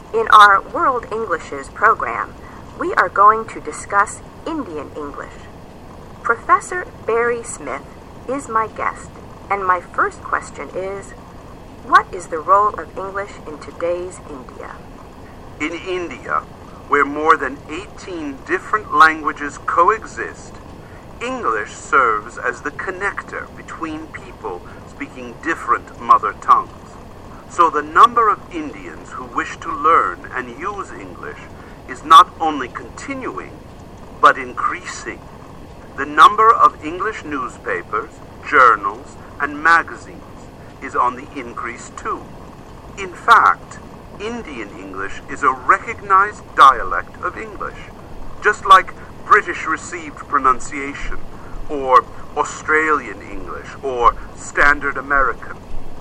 In our World Englishes program, we are going to discuss Indian English. Professor Barry Smith is my guest, and my first question is, what is the role of English in today's India? In India, where more than 18 different languages coexist, English serves as the connector between people speaking different mother tongues. So the number of Indians who wish to learn and use English is not only continuing, but increasing. The number of English newspapers, journals, and magazines is on the increase too. In fact, Indian English is a recognized dialect of English, just like British received pronunciation, or Australian English, or Standard American.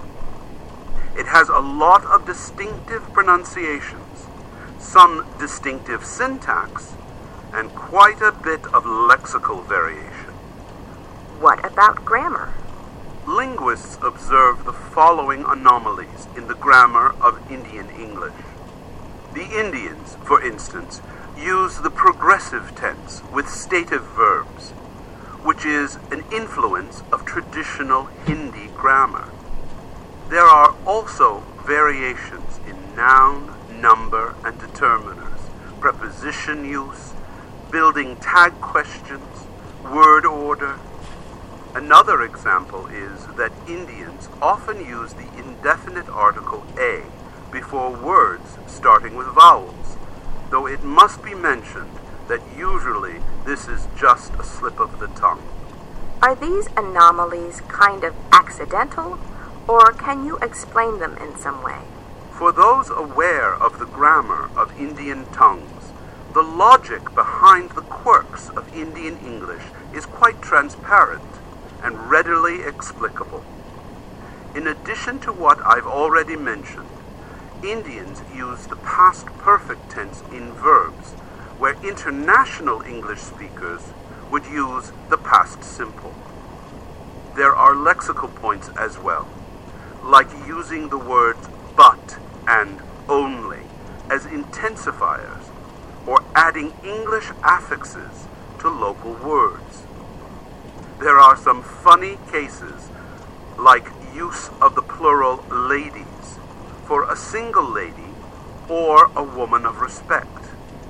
It has a lot of distinctive pronunciations, some distinctive syntax, and quite a bit of lexical variation. What about grammar? Linguists observe the following anomalies in the grammar of Indian English. The Indians, for instance, use the progressive tense with stative verbs, which is an influence of traditional Hindi grammar. There are also variations in noun, number, and determiners, preposition use, building tag questions, word order. Another example is that Indians often use the indefinite article a before words starting with vowels, though it must be mentioned that usually this is just a slip of the tongue. Are these anomalies kind of accidental, or can you explain them in some way? For those aware of the grammar of Indian tongues, the logic behind the quirks of Indian English is quite transparent and readily explicable. In addition to what I've already mentioned, Indians use the past perfect tense in verbs, where international English speakers would use the past simple. There are lexical points as well, like using the words but and only as intensifiers, or adding English affixes to local words. There are some funny cases, like use of the plural ladies for a single lady or a woman of respect.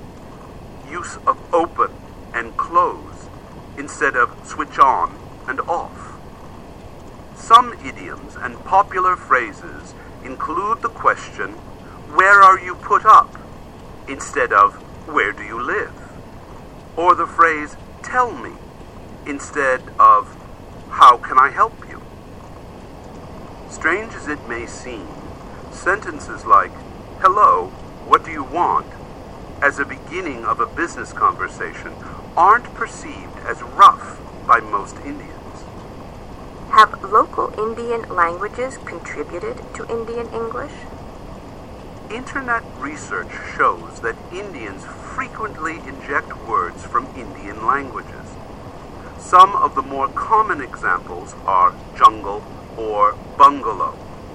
Use of open and close instead of switch on and off. Some idioms and popular phrases include the question, where are you put up? Instead of, where do you live? Or the phrase, tell me, instead of, how can I help you? Strange as it may seem, sentences like, hello, what do you want, as a beginning of a business conversation aren't perceived as rough by most Indians. Have local Indian languages contributed to Indian English? Internet research shows that Indians frequently inject words from Indian languages. Some of the more common examples are jungle or bungalow.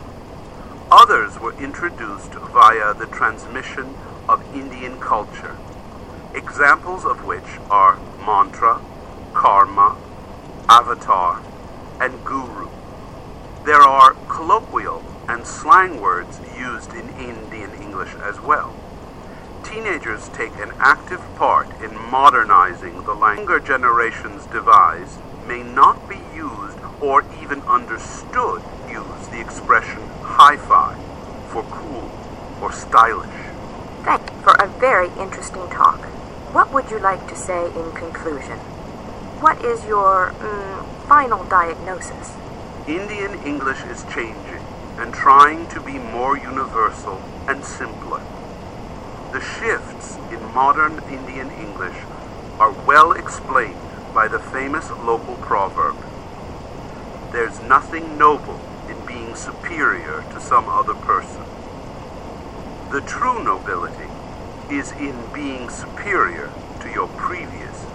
Others were introduced via the transmission of Indian culture, examples of which are mantra, karma, avatar, and guru. There are colloquial and slang words used in Indian English as well. Teenagers take an active part in modernizing the language. Younger generations devise may not be used or even understood use the expression hi-fi for cool or stylish. Thank you for a very interesting talk. What would you like to say in conclusion? What is your final diagnosis? Indian English is changing and trying to be more universal and simpler. The shifts in modern Indian English are well explained by the famous local proverb, "There's nothing noble in being superior to some other person. The true nobility is in being superior to your previous